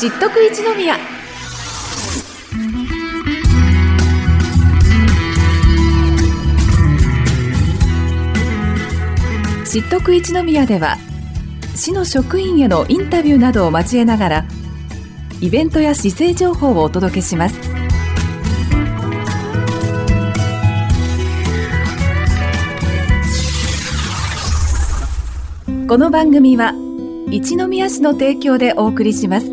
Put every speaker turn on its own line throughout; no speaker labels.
知っとく一宮。知っとく一宮では、市の職員へのインタビューなどを交えながら、イベントや市政情報をお届けします。この番組は一宮市の提供でお送りします。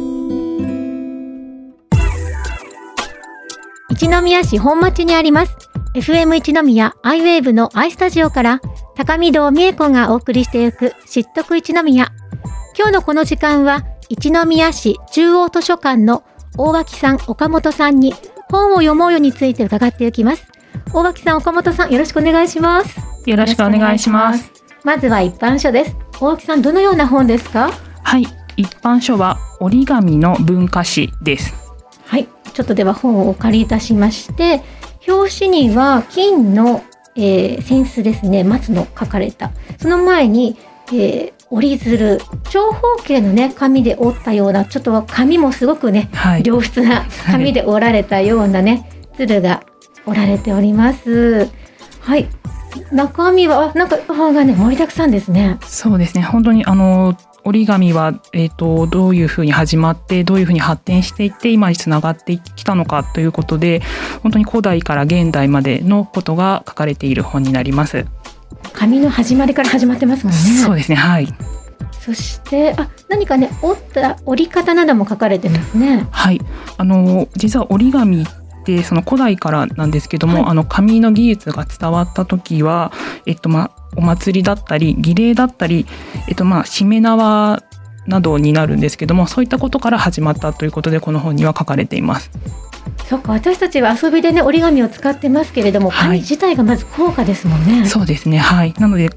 一宮市本町にあります FM 一宮アイウェーブのアイスタジオから高見堂美恵子がお送りしていく知っとく一宮。今日のこの時間は一宮市中央図書館の大脇さん、岡本さんに本を読もうよについて伺っていきます。大脇さん、岡本さん、よろしくお願いします。
よろしくお願いします。
まずは一般書です。大脇さん、どのような本ですか？
はい、一般書は折り紙の文化史です。
はい、ちょっとでは本をお借りいたしまして、表紙には金の、扇子ですね、松の書かれた、その前に、折り鶴、長方形のね紙で折ったような、ちょっと紙もすごくね、
はい、
良質な紙で折られたようなね、鶴が折られております。はい、中身はなんか本がね盛りだくさんですね。
そうですね、本当に折り紙は、どういうふうに始まってどういうふうに発展していって今につながってきたのかということで、本当に古代から現代までのことが書かれている本になります。
紙の始まりから始まってますもんね。
そうですね、はい。
そして何かね折り方なども書かれてますね。
はい、実は折り紙ってその古代からなんですけども、はい、紙の技術が伝わった時は、お祭りだったり儀礼だったり、しめ縄などになるんですけども、そういったことから始まったということでこの本には書かれています。
そっか、私たちは遊びでね折り紙を使ってますけれども、紙自体がまず高価ですもんね。
そうですね、はい。なので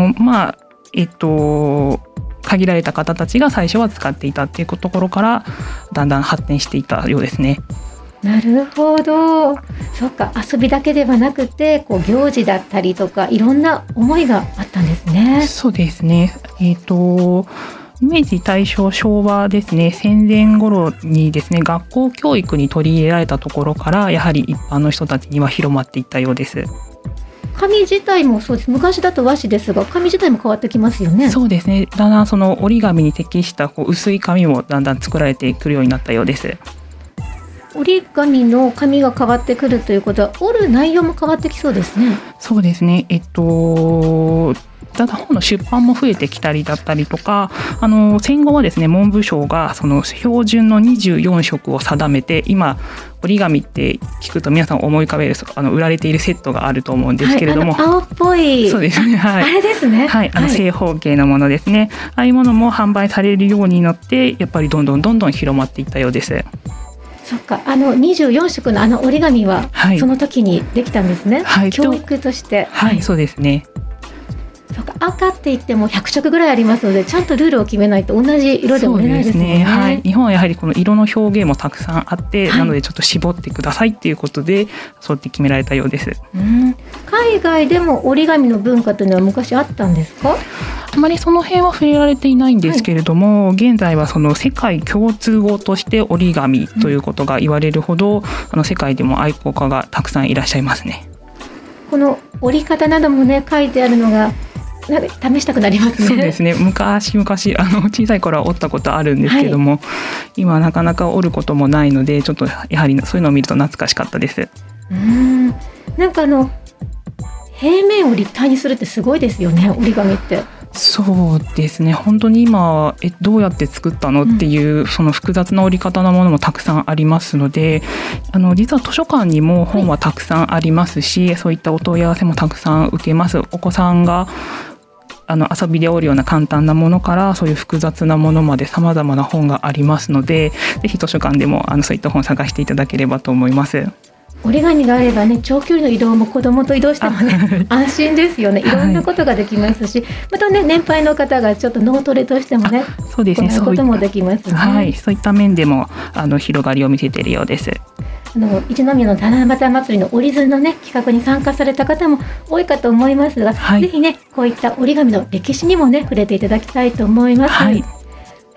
限られた方たちが最初は使っていたっていうところからだんだん発展していったようですね。
なるほど。そっか、遊びだけではなくて行事だったりとかいろんな思いがあったんですね。
そうですね。明治大正昭和ですね、戦前頃にですね、学校教育に取り入れられたところからやはり一般の人たちには広まっていったようです。
紙自体もそうです。昔だと和紙ですが、紙自体も変わってきますよね。
そうですね、だんだんその折り紙に適した薄い紙もだんだん作られてくるようになったようです。
折り紙の紙が変わってくるということは、折る内容も変わってきそうですね。
そうですね、だんだん本の出版も増えてきたりだったりとか、戦後はですね、文部省がその標準の24色を定めて、今折り紙って聞くと皆さん思い浮かべる売られているセットがあると思うんですけれども、
はい、青っぽい、
そうですね、はい、
あれですね、
はい、正方形のものですね、ああいうものも販売されるようになって、やっぱりどんどん広まっていったようです。
そっか、24色の折り紙は、はい、その時にできたんですね、はい、教育として。
はい、そうですね。
そうか、赤って言っても100色ぐらいありますので、ちゃんとルールを決めないと同じ色で折れないですもんね。
そうですね、はい、日本はやはりこの色の表現もたくさんあって、はい、なのでちょっと絞ってくださいっていうことでそうやって決められたようです。
海外でも折り紙の文化というのは昔あったんですか？
あまりその辺は触れられていないんですけれども、はい、現在はその世界共通語として折り紙ということが言われるほど、世界でも愛好家がたくさんいらっしゃいますね。
この折り方などもね書いてあるのが試したくなりますね。
そうですね、昔小さい頃は折ったことあるんですけども、はい、今なかなか折ることもないので、ちょっとやはりそういうのを見ると懐かしかったです。
なんか平面を立体にするってすごいですよね、折り紙って。
そうですね、本当に今どうやって作ったのっていう、その複雑な折り方のものもたくさんありますので、実は図書館にも本はたくさんありますし、はい、そういったお問い合わせもたくさん受けます。お子さんが遊びで折るような簡単なものからそういう複雑なものまで様々な本がありますので、ぜひ図書館でもそういった本を探していただければと思います。
折り紙があればね、長距離の移動も子供と移動してもね安心ですよね。いろんなことができますし、はい、またね、年配の方がちょっと脳トレとしてもね、
そうですね、
こんなこともできますね。
はい、そういった面でも広がりを見せているようです。
一宮の七夕祭りの折り鶴のね企画に参加された方も多いかと思いますが、はい、ぜひねこういった折り紙の歴史にもね触れていただきたいと思います。はい、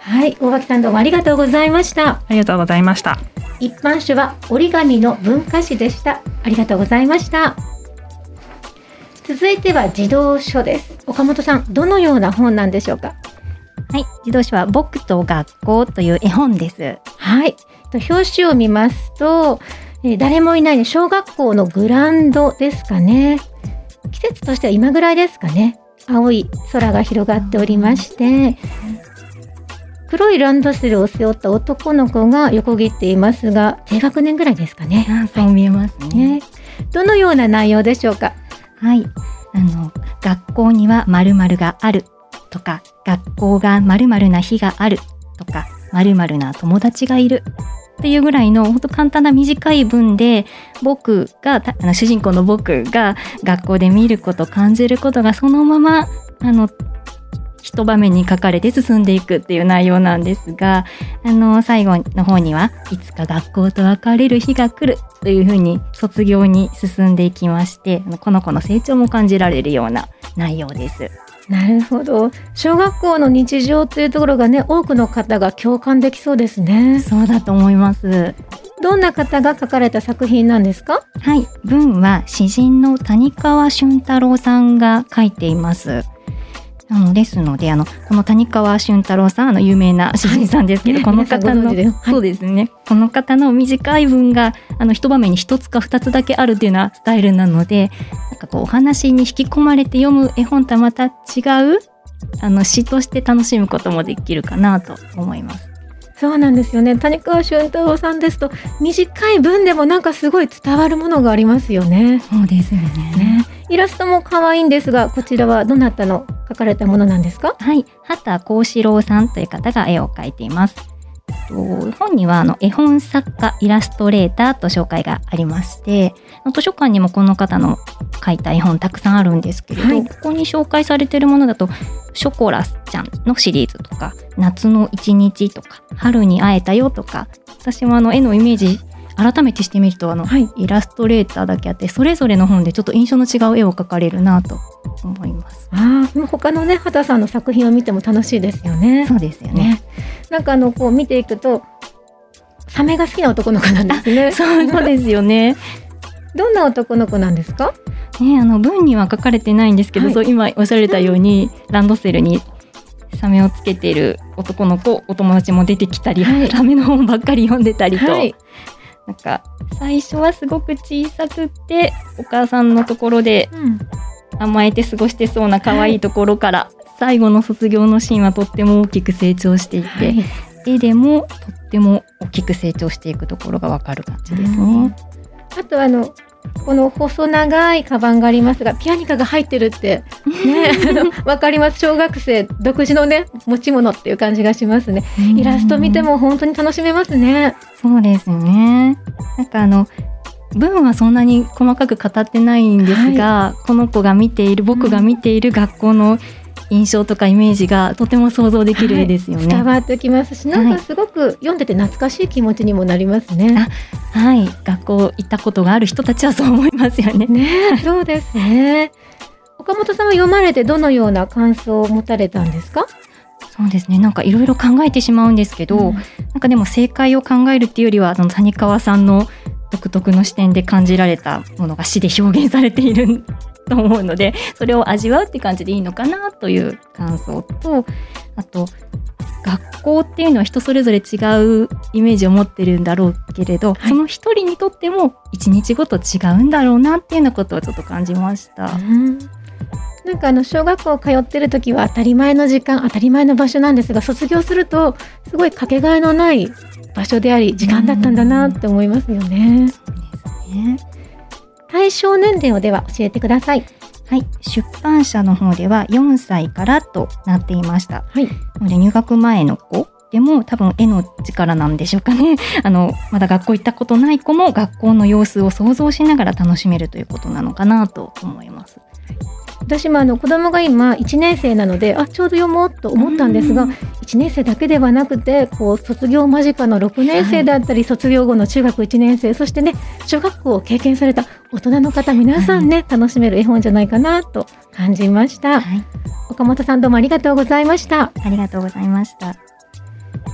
はい、大脇さんどうもありがとうございました。
ありがとうございました。
一般書は折り紙の文化史でした。ありがとうございました。続いては児童書です。岡本さん、どのような本なんでしょうか？
はい、児童書は僕と学校という絵本です。
はい、表紙を見ますと、誰もいない小学校のグラウンドですかね。季節としては今ぐらいですかね。青い空が広がっておりまして、黒いランドセルを背負った男の子が横切っていますが、低学年ぐらいですかね。
そう見えますね。
どのような内容でしょうか？
はい、学校には〇〇があるとか、学校が〇〇な日があるとか、〇〇な友達がいるっていうぐらいの本当簡単な短い文で、僕が主人公の僕が学校で見ること感じることがそのまま一場面に書かれて進んでいくっていう内容なんですが、最後の方にはいつか学校と別れる日が来るというふうに卒業に進んでいきまして、この子の成長も感じられるような内容です。
なるほど。小学校の日常というところがね、多くの方が共感できそうですね。
そうだと思います。
どんな方が書かれた作品なんですか？
はい、文は詩人の谷川俊太郎さんが書いています。ですのでこの谷川俊太郎さん有名な詩人さんですけど、この方の、そうですね、この方の短い文が一場面に一つか二つだけあるっていうようなスタイルなので、なんかこうお話に引き込まれて読む絵本とはまた違う詩として楽しむこともできるかなと思います。
そうなんですよね。谷川俊太郎さんですと短い文でもなんかすごい伝わるものがありますよね。
そうですよね。
イラストも可愛いんですが、こちらはどなたの描かれたものなんですか？
はい、畑幸四郎さんという方が絵を描いています。本には絵本作家イラストレーターと紹介がありまして、図書館にもこの方の描いた絵本たくさんあるんですけれど、ここに紹介されているものだとショコラスちゃんのシリーズとか、夏の一日とか、春に会えたよとか、私も絵のイメージ改めてしてみるとイラストレーターだけあって、それぞれの本でちょっと印象の違う絵を描かれるなと思います。
他のね、畑さんの作品を見ても楽しいですよね。
そうですよね。
なんかこう見ていくとサメが好きな男の子なんですね。
そうですよね。
どんな男の子なんですか？
文には書かれてないんですけど、そう今おっしゃられたように、ランドセルにサメをつけている男の子、お友達も出てきたり、サメの本ばっかり読んでたりと、なんか最初はすごく小さくってお母さんのところで甘えて過ごしてそうな可愛いところから、最後の卒業のシーンはとっても大きく成長していて、絵でもとっても大きく成長していくところがわかる感じですね。
あとこの細長いカバンがありますが、ピアニカが入ってるってねわかります。小学生独自のね持ち物っていう感じがしますね。イラスト見ても本当に楽しめますね。
そうですね。なんか文はそんなに細かく語ってないんですが、この子が見ている、僕が見ている学校の印象とかイメージがとても想像できる絵ですよね。
伝わってきますし、なんかすごく読んでて懐かしい気持ちにもなりますね。
はい、学校行ったことがある人たちはそう思いますよね。
そうですね。岡本さんは読まれてどのような感想を持たれたんですか？
そうですね、なんかいろいろ考えてしまうんですけど、なんかでも正解を考えるっていうよりは谷川さんの独特の視点で感じられたものが詩で表現されていると思うので、それを味わうって感じでいいのかなという感想と、あと学校っていうのは人それぞれ違うイメージを持ってるんだろうけれど、その一人にとっても一日ごと違うんだろうなっていうようなことをちょっと感じました。
なんか小学校通ってる時は当たり前の時間、当たり前の場所なんですが、卒業するとすごいかけがえのない場所であり時間だったんだなって思いますよね。
そうですね。
対象年齢をでは教えてください。
はい、出版社の方では4歳からとなっていました。なので入学前の子でも多分絵の力なんでしょうかね。まだ学校行ったことない子も学校の様子を想像しながら楽しめるということなのかなと思います。
私も子供が今1年生なので、ちょうど読もうと思ったんですが、1年生だけではなくて卒業間近の6年生だったり、卒業後の中学1年生、そしてね小学校を経験された大人の方、皆さんね、楽しめる絵本じゃないかなと感じました。岡本さんどうもありがとうございました。
ありがとうございました。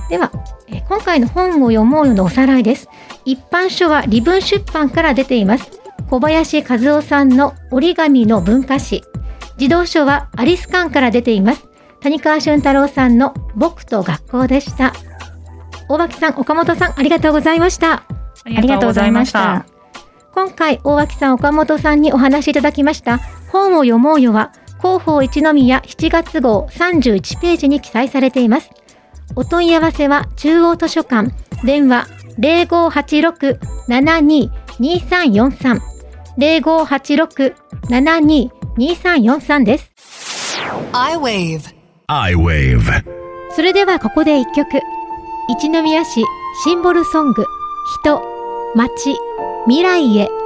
では、今回の本を読もうよのおさらいです。一般書は利文出版から出ています。小林和夫さんの折り紙の文化史。児童書はアリス館から出ています。谷川俊太郎さんの僕と学校でした。大脇さん、岡本さん、ありがとうございました。
ありがとうございました。
今回、大脇さん、岡本さんにお話しいただきました本を読もうよは、広報一宮7月号31ページに記載されています。お問い合わせは中央図書館、電話 0586-72-2343 0586-72-2343 です。
I-Wave。
それではここで一曲。一宮市シンボルソング、人、町、未来へ。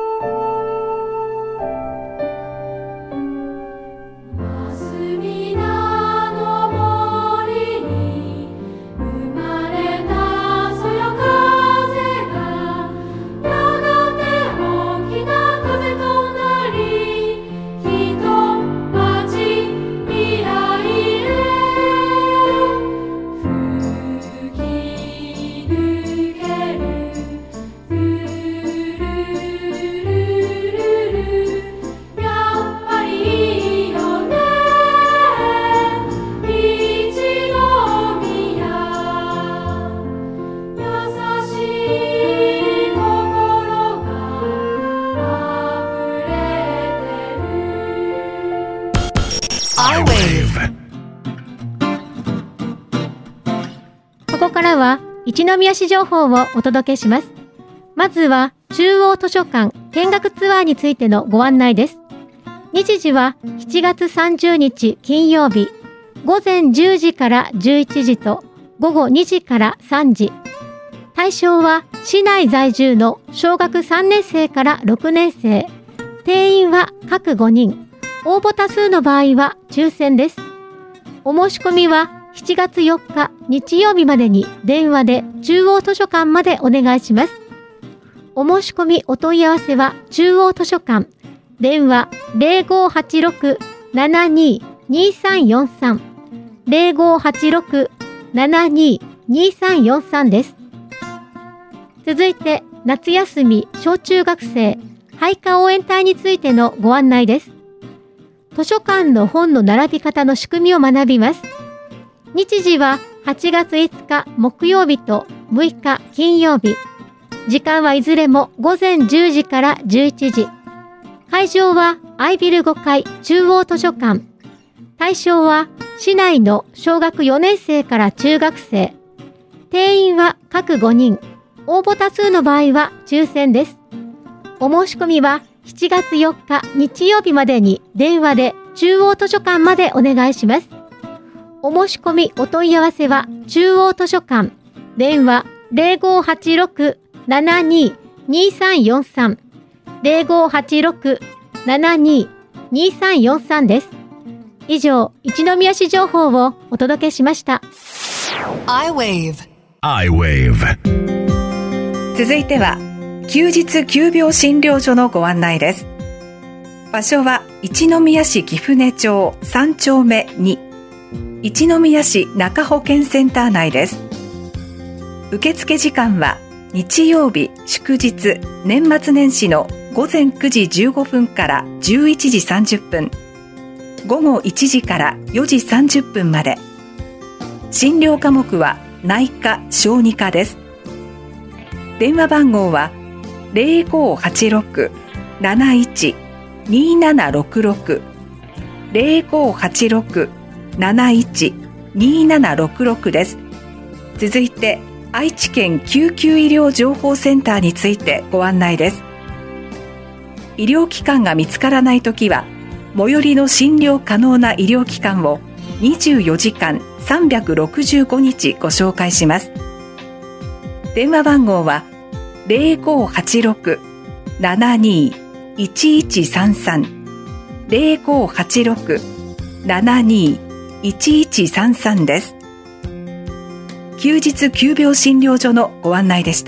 ここからは一宮市情報をお届けします。まずは中央図書館見学ツアーについてのご案内です。日時は7月30日金曜日、午前10時から11時と午後2時から3時。対象は市内在住の小学3年生から6年生。定員は各5人。応募多数の場合は抽選です。お申し込みは7月4日日曜日までに電話で中央図書館までお願いします。お申し込みお問い合わせは中央図書館、電話 0586-72-2343 0586-72-2343 です。続いて夏休み小中学生配下応援隊についてのご案内です。図書館の本の並び方の仕組みを学びます。日時は8月5日木曜日と6日金曜日。時間はいずれも午前10時から11時。会場はアイビル5階中央図書館。対象は市内の小学4年生から中学生。定員は各5人。応募多数の場合は抽選です。お申し込みは7月4日日曜日までに電話で中央図書館までお願いします。お申し込みお問い合わせは中央図書館、電話 0586-72-2343 0586-72-2343 です。以上、一宮市情報をお届けしました。
I-Wave。
続いては休日急病診療所のご案内です。場所は一宮市貴船町3丁目2、一宮市中保健センター内です。受付時間は日曜日祝日年末年始の午前9時15分から11時30分、午後1時から4時30分まで。診療科目は内科小児科です。電話番号は 0586-71-2766 0586-71-2766 です。続いて愛知県救急医療情報センターについてご案内です。医療機関が見つからないときは最寄りの診療可能な医療機関を24時間365日ご紹介します。電話番号は 0586-72-1133 0586-72-1133 です。休日急病診療所のご案内でした。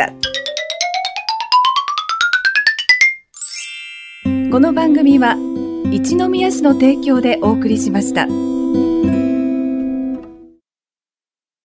この番組は一宮市の提供でお送りしました。